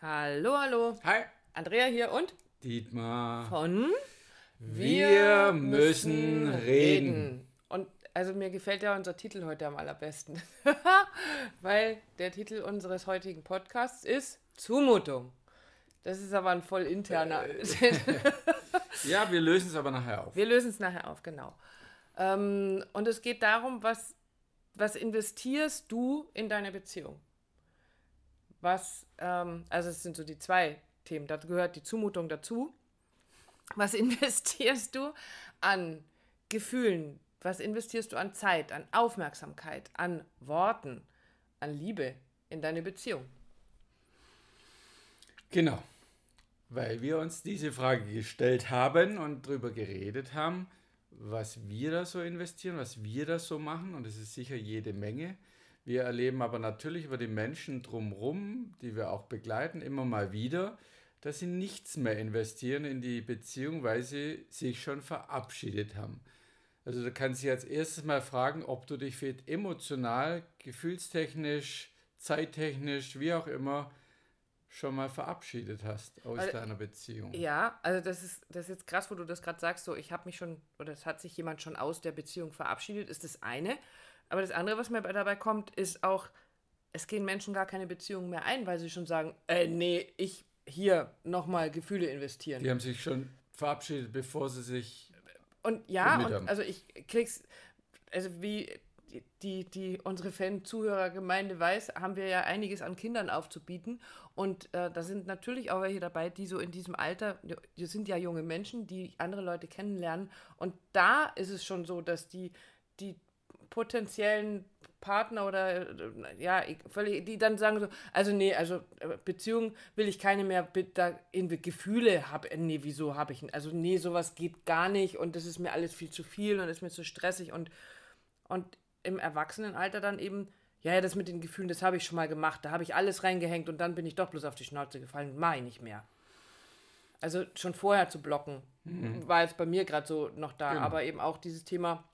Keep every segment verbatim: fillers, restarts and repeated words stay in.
Hallo, hallo. Hi, Andrea hier und Dietmar. von Wir müssen reden. Und also mir gefällt ja unser Titel heute am allerbesten, weil der Titel unseres heutigen Podcasts ist Zumutung. Das ist aber ein voll interner. Ja, wir lösen es aber nachher auf. Wir lösen es nachher auf, genau. Ähm, und es geht darum, was, was investierst du in deine Beziehung? Was, ähm, also es sind so die zwei Themen, da gehört die Zumutung dazu. Was investierst du an Gefühlen? Was investierst du an Zeit, an Aufmerksamkeit, an Worten, an Liebe in deine Beziehung? Genau, weil wir uns diese Frage gestellt haben und darüber geredet haben, was wir da so investieren, was wir da so machen, und es ist sicher jede Menge. Wir erleben aber natürlich über die Menschen drumherum, die wir auch begleiten, immer mal wieder, dass sie nichts mehr investieren in die Beziehung, weil sie sich schon verabschiedet haben. Also du kannst dich als erstes mal fragen, ob du dich vielleicht emotional, gefühlstechnisch, zeittechnisch, wie auch immer, schon mal verabschiedet hast aus Weil, deiner Beziehung. ja, also das ist, das ist jetzt krass, wo du das gerade sagst, so ich habe mich schon, oder es hat sich jemand schon aus der Beziehung verabschiedet, ist das eine. Aber das andere, was mir dabei kommt, ist auch, es gehen Menschen gar keine Beziehung mehr ein, weil sie schon sagen, äh, nee, ich hier nochmal Gefühle investieren. Die haben sich schon verabschiedet, bevor sie sich Und ja, bemüht und haben. also ich krieg's, also wie die, die, die unsere Fan-Zuhörergemeinde weiß, haben wir ja einiges an Kindern aufzubieten. Und äh, da sind natürlich auch welche dabei, die so in diesem Alter, die sind ja junge Menschen, die andere Leute kennenlernen. Und da ist es schon so, dass die, die potenziellen Partner oder äh, ja, völlig, die dann sagen so, also nee, also äh, Beziehung will ich keine mehr, da in Gefühle habe, nee, wieso habe ich, also nee, sowas geht gar nicht und das ist mir alles viel zu viel und ist mir zu stressig und, und im Erwachsenenalter dann eben, ja, ja, das mit den Gefühlen, das habe ich schon mal gemacht, da habe ich alles reingehängt und dann bin ich doch bloß auf die Schnauze gefallen, mache ich nicht mehr. Also schon vorher zu blocken, mhm. war jetzt bei mir gerade so noch da, Genau. aber eben auch dieses Thema,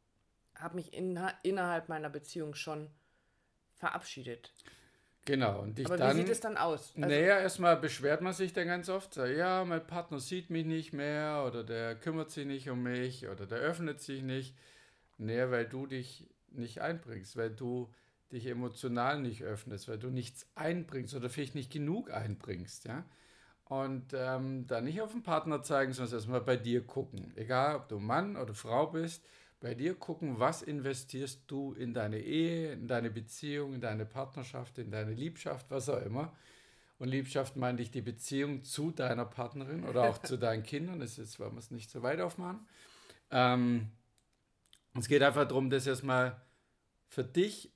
habe mich in, innerhalb meiner Beziehung schon verabschiedet. Genau, und dich Aber dann, wie sieht es dann aus? Also, naja, erstmal beschwert man sich dann ganz oft, sagt, ja, mein Partner sieht mich nicht mehr oder der kümmert sich nicht um mich oder der öffnet sich nicht. Naja, weil du dich nicht einbringst, weil du dich emotional nicht öffnest, weil du nichts einbringst oder vielleicht nicht genug einbringst, ja. Und ähm, da nicht auf den Partner zeigen, sondern erstmal bei dir gucken. Egal, ob du Mann oder Frau bist, bei dir gucken, was investierst du in deine Ehe, in deine Beziehung, in deine Partnerschaft, in deine Liebschaft, was auch immer. Und Liebschaft meine ich die Beziehung zu deiner Partnerin oder auch zu deinen Kindern. Das ist, wollen wir es nicht so weit aufmachen. Ähm, es geht einfach darum, das erstmal für dich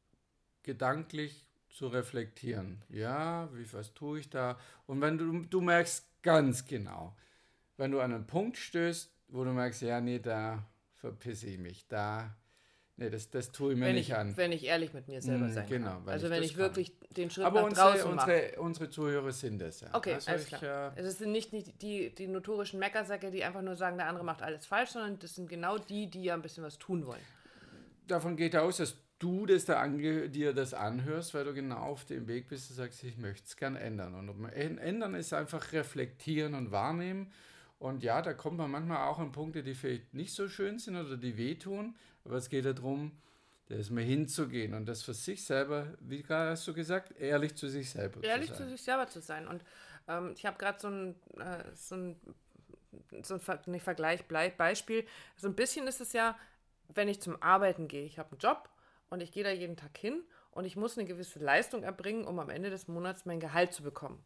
gedanklich zu reflektieren. Ja, wie, was tue ich da? Und wenn du, du merkst ganz genau, wenn du an einen Punkt stößt, wo du merkst, ja, nee, da verpisse ich mich, da, nee, das, das tue ich mir wenn nicht ich, an. Wenn ich ehrlich mit mir selber sein Genau, kann. weil Also ich wenn das ich wirklich kann. den Schritt Aber nach unsere, draußen mache. unsere, unsere Zuhörer sind es ja. Okay, also alles ich, klar. äh, Es sind nicht die, die, die notorischen Meckersäcke, die einfach nur sagen, der andere macht alles falsch, sondern das sind genau die, die ja ein bisschen was tun wollen. Davon geht aus, dass du das da ange- dir das anhörst, weil du genau auf dem Weg bist, du sagst, ich möchte es gern ändern. Und ändern ist einfach reflektieren und wahrnehmen. Und ja, da kommt man manchmal auch an Punkte, die vielleicht nicht so schön sind oder die wehtun. Aber es geht ja darum, da ist mal hinzugehen und das für sich selber, wie gerade hast du gesagt, ehrlich zu sich selber ehrlich zu sein. zu sich selber zu sein. Und ähm, ich habe gerade so ein, äh, so ein, so ein Ver- nicht Vergleich, Beispiel. So ein bisschen ist es ja, wenn ich zum Arbeiten gehe. Ich habe einen Job und ich gehe da jeden Tag hin und ich muss eine gewisse Leistung erbringen, um am Ende des Monats mein Gehalt zu bekommen.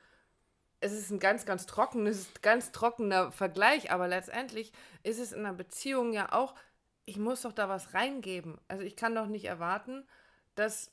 Es ist ein ganz, ganz trockenes, ganz trockener Vergleich, aber letztendlich ist es in einer Beziehung ja auch, ich muss doch da was reingeben. Also ich kann doch nicht erwarten, dass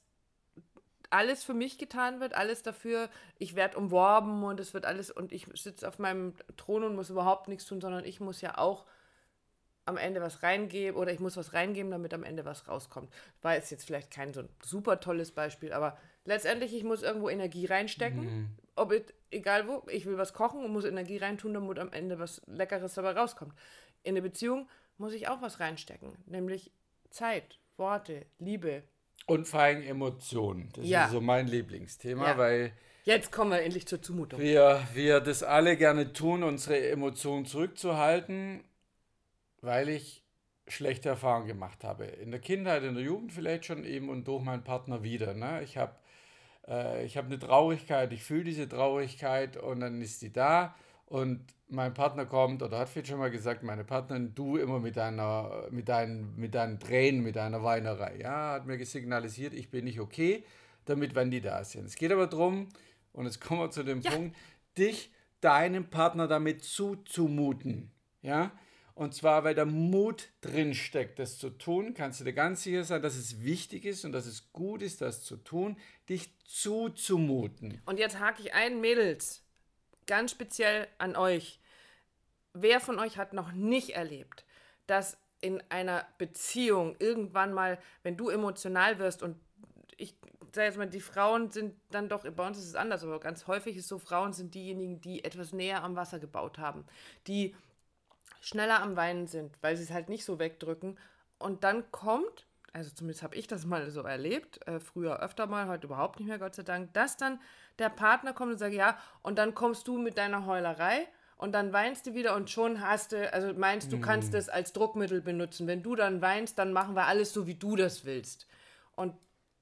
alles für mich getan wird, alles dafür, ich werde umworben und es wird alles und ich sitze auf meinem Thron und muss überhaupt nichts tun, sondern ich muss ja auch am Ende was reingeben oder ich muss was reingeben, damit am Ende was rauskommt. War jetzt jetzt vielleicht kein so ein super tolles Beispiel, aber letztendlich, ich muss irgendwo Energie reinstecken, Mhm. ob it, egal wo, ich will was kochen und muss Energie reintun, damit am Ende was Leckeres dabei rauskommt. In eine Beziehung muss ich auch was reinstecken, nämlich Zeit, Worte, Liebe. Und vor allem Emotionen. Das Ja. ist so mein Lieblingsthema, Ja. weil Ja, Jetzt kommen wir endlich zur Zumutung. wir, wir das alle gerne tun, unsere Emotionen zurückzuhalten, weil ich schlechte Erfahrungen gemacht habe. In der Kindheit, in der Jugend vielleicht schon eben und durch meinen Partner wieder. Ne? Ich habe äh, ich hab eine Traurigkeit, ich fühle diese Traurigkeit und dann ist die da und mein Partner kommt oder hat vielleicht schon mal gesagt, meine Partnerin, du immer mit deiner, mit deinen, mit deinen Tränen, mit deiner Weinerei. Ja, hat mir signalisiert, ich bin nicht okay, damit, wenn die da sind. Es geht aber darum, und jetzt kommen wir zu dem Ja, Punkt, dich deinem Partner damit zuzumuten. Ja? Und zwar, weil der Mut drin steckt, das zu tun, kannst du dir ganz sicher sein, dass es wichtig ist und dass es gut ist, das zu tun, dich zuzumuten. und jetzt hake ich ein, Mädels, ganz speziell an euch. Wer von euch hat noch nicht erlebt, dass in einer Beziehung irgendwann mal, wenn du emotional wirst und ich sage jetzt mal, die Frauen sind dann doch, bei uns ist es anders, aber ganz häufig ist so, Frauen sind diejenigen, die etwas näher am Wasser gebaut haben, die schneller am Weinen sind, weil sie es halt nicht so wegdrücken. Und dann kommt, also zumindest habe ich das mal so erlebt, äh, früher öfter mal, heute überhaupt nicht mehr, Gott sei Dank, dass dann der Partner kommt und sagt, ja, und dann kommst du mit deiner Heulerei und dann weinst du wieder und schon hast du, also meinst du, kannst das als Druckmittel benutzen. Wenn du dann weinst, dann machen wir alles so, wie du das willst. Und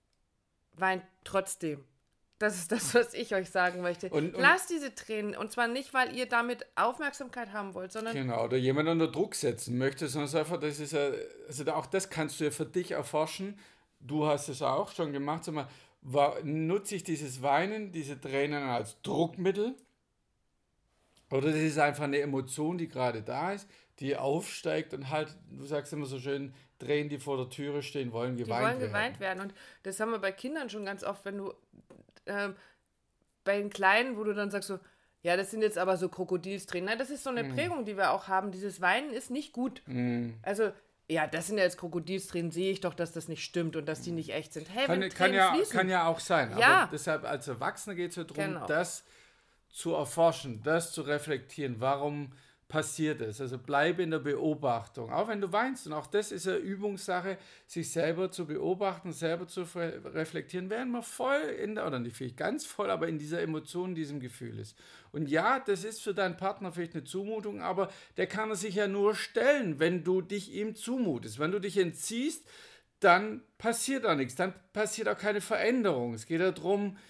weint trotzdem. Das ist das, was ich euch sagen möchte. Und, und Lasst diese Tränen. Und zwar nicht, weil ihr damit Aufmerksamkeit haben wollt, sondern genau, oder jemand unter Druck setzen möchte, sondern es ist einfach, das ist ja, also da- auch das kannst du ja für dich erforschen. Du hast es auch schon gemacht. Sag mal, war, nutze ich dieses Weinen, diese Tränen als Druckmittel? Oder das ist einfach eine Emotion, die gerade da ist, die aufsteigt und halt, du sagst immer so schön, Tränen, die vor der Türe stehen, wollen die geweint wollen werden. geweint werden. Und das haben wir bei Kindern schon ganz oft, wenn du ähm, bei den Kleinen, wo du dann sagst so, ja, das sind jetzt aber so Krokodilstränen. Nein, das ist so eine Prägung, die wir auch haben. Dieses Weinen ist nicht gut. Also, ja, das sind ja jetzt Krokodilstränen, sehe ich doch, dass das nicht stimmt und dass die nicht echt sind. Hey, Kann, wenn kann, Tränen ja, fließen. kann ja auch sein, Ja. aber deshalb als Erwachsener geht es ja darum, Genau. das zu erforschen, das zu reflektieren, warum passiert es. Also bleibe in der Beobachtung, auch wenn du weinst. Und auch das ist eine Übungssache, sich selber zu beobachten, selber zu re- reflektieren, während man voll in der, oder nicht vielleicht ganz voll, aber in dieser Emotion, in diesem Gefühl ist. Und ja, das ist für deinen Partner vielleicht eine Zumutung, aber der kann er sich ja nur stellen, wenn du dich ihm zumutest. Wenn du dich entziehst, dann passiert auch nichts, dann passiert auch keine Veränderung. Es geht ja darum,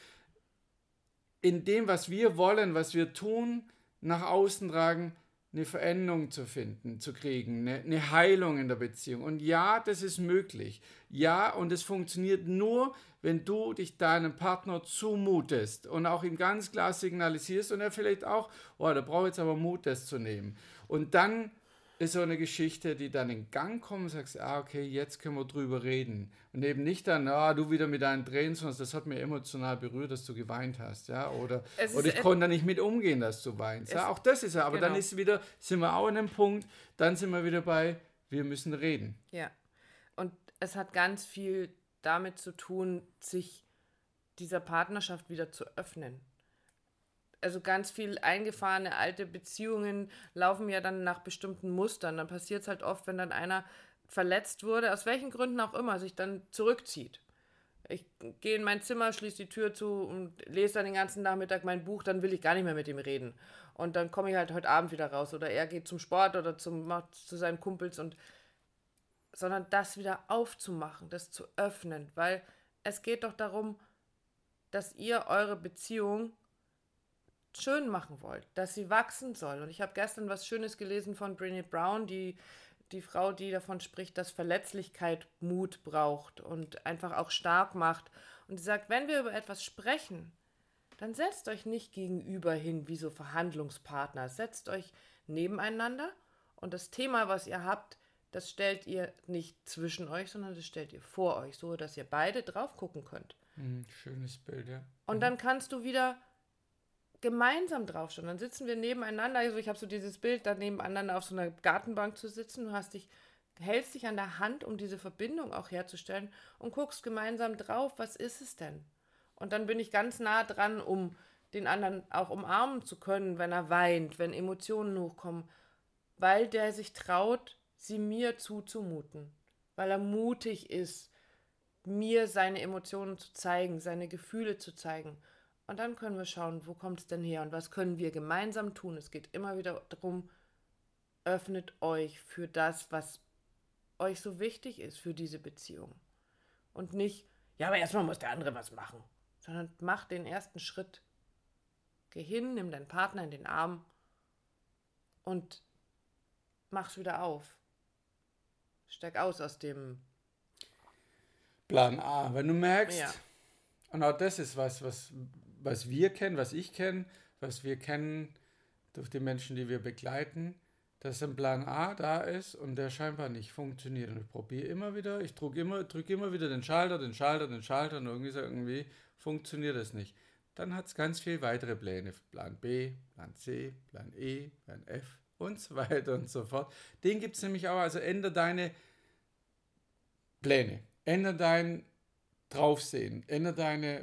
in dem, was wir wollen, was wir tun, nach außen tragen, eine Veränderung zu finden, zu kriegen, eine, eine Heilung in der Beziehung. Und ja, das ist möglich. Ja, und es funktioniert nur, wenn du dich deinem Partner zumutest und auch ihm ganz klar signalisierst und er vielleicht auch, oh, da brauche ich jetzt aber Mut, das zu nehmen. Und dann ist so eine Geschichte, die dann in Gang kommt und sagst, ah, okay, jetzt können wir drüber reden. Und eben nicht dann, ah, du wieder mit deinen Tränen, sondern das hat mir emotional berührt, dass du geweint hast, ja, oder, Es ist oder ich et- konnte da nicht mit umgehen, dass du weinst. Ja, auch das ist ja, aber dann genau. ist wieder, sind wir auch an einem Punkt, dann sind wir wieder bei, wir müssen reden. Ja. Und es hat ganz viel damit zu tun, sich dieser Partnerschaft wieder zu öffnen. Also ganz viel eingefahrene alte Beziehungen laufen ja dann nach bestimmten Mustern. Dann passiert es halt oft, wenn dann einer verletzt wurde, aus welchen Gründen auch immer, sich dann zurückzieht. Ich gehe in mein Zimmer, schließe die Tür zu und lese dann den ganzen Nachmittag mein Buch, dann will ich gar nicht mehr mit ihm reden. Und dann komme ich halt heute Abend wieder raus. Oder er geht zum Sport oder zum, macht zu seinen Kumpels und sondern das wieder aufzumachen, das zu öffnen, weil es geht doch darum, dass ihr eure Beziehung schön machen wollt, dass sie wachsen soll. Und ich habe gestern was Schönes gelesen von Brené Brown, die, die Frau, die davon spricht, dass Verletzlichkeit Mut braucht und einfach auch stark macht. Und sie sagt, wenn wir über etwas sprechen, dann setzt euch nicht gegenüber hin wie so Verhandlungspartner. Setzt euch nebeneinander und das Thema, was ihr habt, das stellt ihr nicht zwischen euch, sondern das stellt ihr vor euch, so dass ihr beide drauf gucken könnt. Hm, schönes Bild, ja. Und dann kannst du wieder gemeinsam draufschauen. Dann sitzen wir nebeneinander. Also ich habe so dieses Bild, da nebeneinander auf so einer Gartenbank zu sitzen. Du hast dich, hältst dich an der Hand, um diese Verbindung auch herzustellen und guckst gemeinsam drauf, was ist es denn? Und dann bin ich ganz nah dran, um den anderen auch umarmen zu können, wenn er weint, wenn Emotionen hochkommen, weil der sich traut, sie mir zuzumuten, weil er mutig ist, mir seine Emotionen zu zeigen, seine Gefühle zu zeigen. Und dann können wir schauen, wo kommt es denn her und was können wir gemeinsam tun. Es geht immer wieder darum, öffnet euch für das, was euch so wichtig ist für diese Beziehung. Und nicht, ja, aber erstmal muss der andere was machen. Sondern mach den ersten Schritt. Geh hin, nimm deinen Partner in den Arm und mach's wieder auf. Steig aus aus dem Plan A. Wenn du merkst, Ja. und auch das ist was, was, was wir kennen, was ich kenne, was wir kennen durch die Menschen, die wir begleiten, dass ein Plan A da ist und der scheinbar nicht funktioniert. Und ich probiere immer wieder, ich drücke immer, drück immer wieder den Schalter, den Schalter, den Schalter und irgendwie, so irgendwie funktioniert das nicht. Dann hat es ganz viele weitere Pläne. Plan B, Plan C, Plan E, Plan F und so weiter und so fort. Den gibt es nämlich auch. Also ändere deine Pläne, ändere dein Draufsehen, ändere deine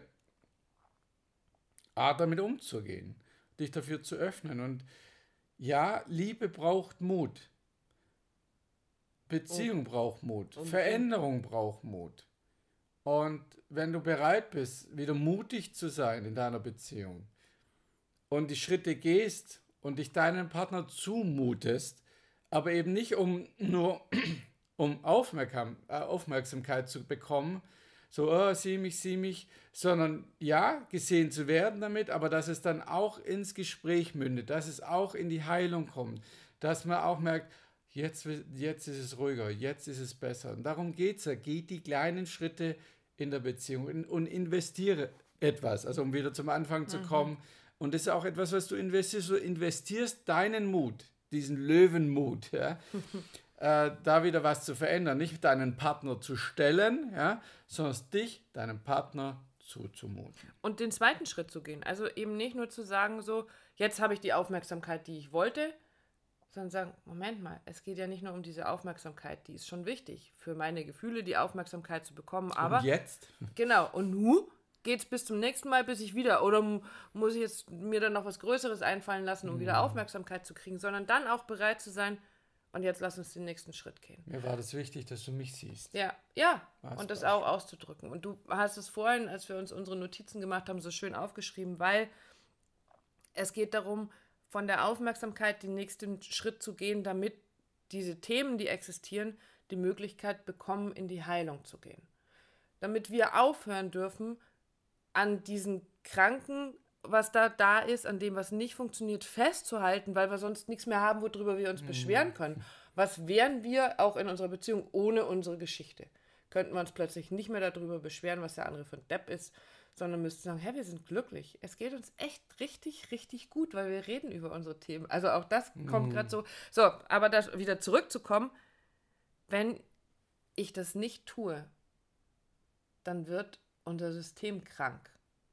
Art damit umzugehen, dich dafür zu öffnen. Und ja, Liebe braucht Mut. Beziehung braucht Mut. Unbedingt. Veränderung braucht Mut. Und wenn du bereit bist, wieder mutig zu sein in deiner Beziehung und die Schritte gehst und dich deinem Partner zumutest, aber eben nicht um nur um Aufmerksam, äh, Aufmerksamkeit zu bekommen, so, oh, sieh mich, sieh mich, sondern ja, gesehen zu werden damit, aber dass es dann auch ins Gespräch mündet, dass es auch in die Heilung kommt, dass man auch merkt, jetzt, jetzt ist es ruhiger, jetzt ist es besser. Und darum geht es ja, geht die kleinen Schritte in der Beziehung in, und investiere etwas, also um wieder zum Anfang zu kommen. Und das ist auch etwas, was du investierst, du investierst deinen Mut, diesen Löwenmut, ja, äh, da wieder was zu verändern, nicht deinen Partner zu stellen, ja, sondern dich, deinem Partner zuzumuten. Und den zweiten Schritt zu gehen. Also eben nicht nur zu sagen, so, jetzt habe ich die Aufmerksamkeit, die ich wollte, sondern sagen, Moment mal, es geht ja nicht nur um diese Aufmerksamkeit, die ist schon wichtig, für meine Gefühle die Aufmerksamkeit zu bekommen, aber Und jetzt? genau, und nu geht's bis zum nächsten Mal, bis ich wieder, oder m- muss ich jetzt mir dann noch was Größeres einfallen lassen, um wieder Aufmerksamkeit zu kriegen, sondern dann auch bereit zu sein, und jetzt lass uns den nächsten Schritt gehen. Mir war das wichtig, dass du mich siehst. Ja, ja, Was und das war's? auch auszudrücken. Und du hast es vorhin, als wir uns unsere Notizen gemacht haben, so schön aufgeschrieben, weil es geht darum, von der Aufmerksamkeit den nächsten Schritt zu gehen, damit diese Themen, die existieren, die Möglichkeit bekommen, in die Heilung zu gehen. Damit wir aufhören dürfen, an diesen Kranken, was da da ist, an dem, was nicht funktioniert, festzuhalten, weil wir sonst nichts mehr haben, worüber wir uns beschweren können. Was wären wir auch in unserer Beziehung ohne unsere Geschichte? Könnten wir uns plötzlich nicht mehr darüber beschweren, was der andere für ein Depp ist, sondern müssten sagen, hey, wir sind glücklich. Es geht uns echt richtig, richtig gut, weil wir reden über unsere Themen. Also auch das kommt gerade so. So, aber das wieder zurückzukommen, wenn ich das nicht tue, dann wird unser System krank.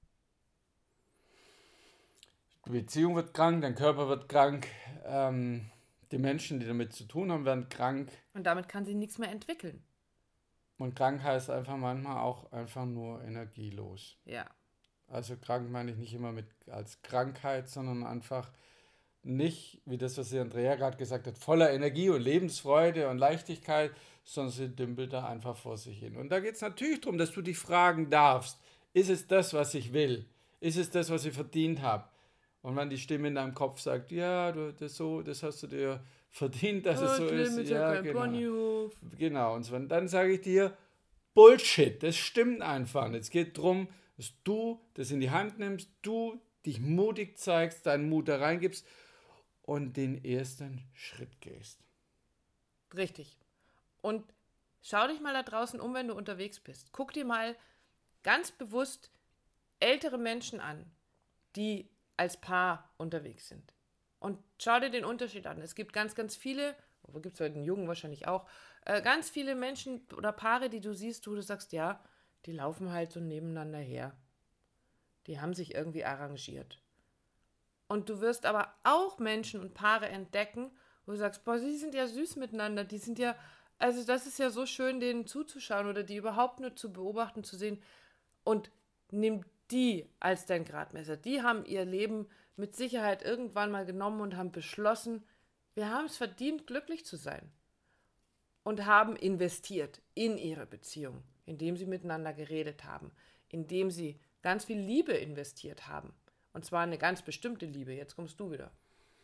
Die Beziehung wird krank, dein Körper wird krank, ähm, die Menschen, die damit zu tun haben, werden krank. Und damit kann sie nichts mehr entwickeln. Und krank heißt einfach manchmal auch einfach nur energielos. Ja. Also krank meine ich nicht immer mit als Krankheit, sondern einfach nicht, wie das, was die Andrea gerade gesagt hat, voller Energie und Lebensfreude und Leichtigkeit, sondern sie dümpelt da einfach vor sich hin. Und da geht es natürlich darum, dass du dich fragen darfst, ist es das, was ich will? Ist es das, was ich verdient habe? Und wenn die Stimme in deinem Kopf sagt, ja, du, das, so, das hast du dir verdient, dass es so ist. Ja, genau. Genau, und so, und dann sage ich dir, Bullshit, das stimmt einfach nicht. Es geht darum, dass du das in die Hand nimmst, du dich mutig zeigst, deinen Mut da reingibst und den ersten Schritt gehst. Richtig. Und schau dich mal da draußen um, wenn du unterwegs bist. Guck dir mal ganz bewusst ältere Menschen an, die als Paar unterwegs sind. Und schau dir den Unterschied an. Es gibt ganz, ganz viele, wo gibt es bei den Jungen wahrscheinlich auch, äh, ganz viele Menschen oder Paare, die du siehst, wo du sagst, ja, die laufen halt so nebeneinander her. Die haben sich irgendwie arrangiert. Und du wirst aber auch Menschen und Paare entdecken, wo du sagst, boah, die sind ja süß miteinander, die sind ja, also das ist ja so schön, denen zuzuschauen oder die überhaupt nur zu beobachten, zu sehen. Und nimm die als dein Gradmesser. Die haben ihr Leben mit Sicherheit irgendwann mal genommen und haben beschlossen, wir haben es verdient, glücklich zu sein. Und haben investiert in ihre Beziehung, indem sie miteinander geredet haben, indem sie ganz viel Liebe investiert haben. Und zwar eine ganz bestimmte Liebe. Jetzt kommst du wieder.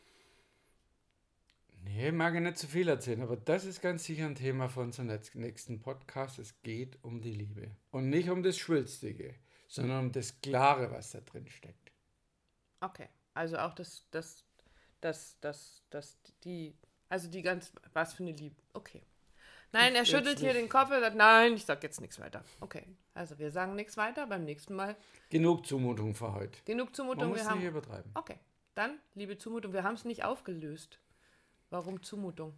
Nee, mag ich nicht zu viel erzählen, aber das ist ganz sicher ein Thema von unserem nächsten Podcast. Es geht um die Liebe. Und nicht um das Schwülstige, sondern um das Klare, was da drin steckt. Okay, also auch das, das, das, das, das, die, also die ganz, was für eine Liebe. Okay. Nein, er schüttelt hier den Kopf und sagt, nein, ich sag jetzt nichts weiter. Okay, also wir sagen nichts weiter, beim nächsten Mal. Genug Zumutung für heute. Genug Zumutung. Man muss wir haben, nicht übertreiben. Okay, dann, liebe Zumutung, wir haben es nicht aufgelöst. Warum Zumutung?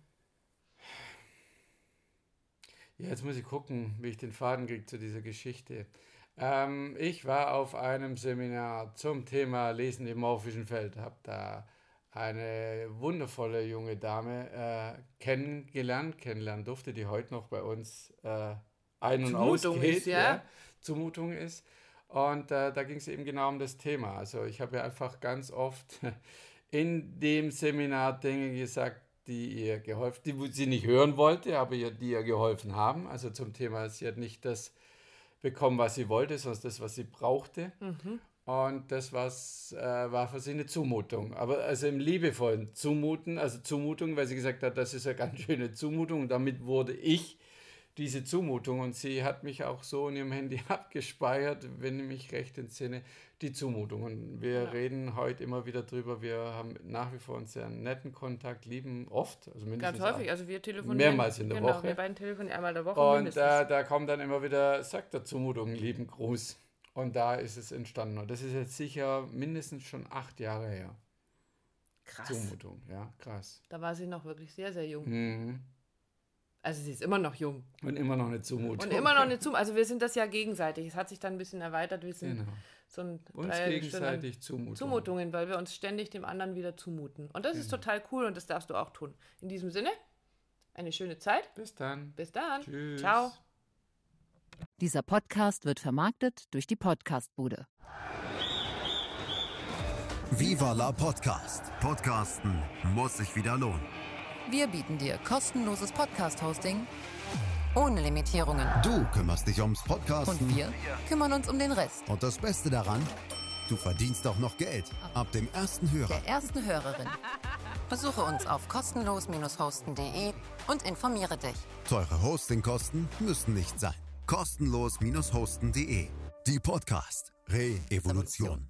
Ja, jetzt muss ich gucken, wie ich den Faden kriege zu dieser Geschichte. Ähm, ich war auf einem Seminar zum Thema Lesen im morphischen Feld, habe da eine wundervolle junge Dame äh, kennengelernt, kennenlernen durfte, die heute noch bei uns äh, ein- und Zumutung ausgeht. ist, ja? ja, Zumutung ist. Und äh, da ging es eben genau um das Thema. Also ich habe ja einfach ganz oft in dem Seminar Dinge gesagt, die ihr geholfen, die sie nicht hören wollte, aber ihr, die ihr geholfen haben. Also zum Thema, sie hat nicht das bekommen, was sie wollte, sondern das, was sie brauchte. Mhm. Und das was, äh, war für sie eine Zumutung. Aber also im liebevollen Zumuten, also Zumutung, weil sie gesagt hat, das ist eine ganz schöne Zumutung. Und damit wurde ich diese Zumutung. Und sie hat mich auch so in ihrem Handy abgespeichert, wenn ich mich recht entsinne, die Zumutung. Und wir Ja. reden heute immer wieder drüber. Wir haben nach wie vor einen sehr netten Kontakt, lieben oft, also mindestens Ganz häufig, auch, also wir telefonieren. mehrmals in der genau, Woche. wir beiden telefonieren einmal in der Woche Und mindestens. äh, da kommt dann immer wieder, sagt der Zumutung, lieben Gruß. Und da ist es entstanden. Und das ist jetzt sicher mindestens schon acht Jahre her. Krass. Zumutung, ja, krass. Da war sie noch wirklich sehr, sehr jung. Mhm. Also sie ist immer noch jung. Und immer noch eine Zumutung. Und immer noch eine Zumutung. Also wir sind das ja gegenseitig. Es hat sich dann ein bisschen erweitert. Wir sind Genau. so ein Uns Dreieckstück an gegenseitig Zumutung. Zumutungen, weil wir uns ständig dem anderen wieder zumuten. Und das ist Genau. total cool und das darfst du auch tun. In diesem Sinne, eine schöne Zeit. Bis dann. Bis dann. Tschüss. Ciao. Dieser Podcast wird vermarktet durch die Podcastbude. Viva la Podcast. Podcasten muss sich wieder lohnen. Wir bieten dir kostenloses Podcast-Hosting ohne Limitierungen. Du kümmerst dich ums Podcasten. Und wir kümmern uns um den Rest. Und das Beste daran, du verdienst auch noch Geld. Ab dem ersten Hörer. Der ersten Hörerin. Besuche uns auf kostenlos hosten punkt de und informiere dich. Teure Hostingkosten müssen nicht sein. kostenlos hosten punkt de. Die Podcast Re-Evolution.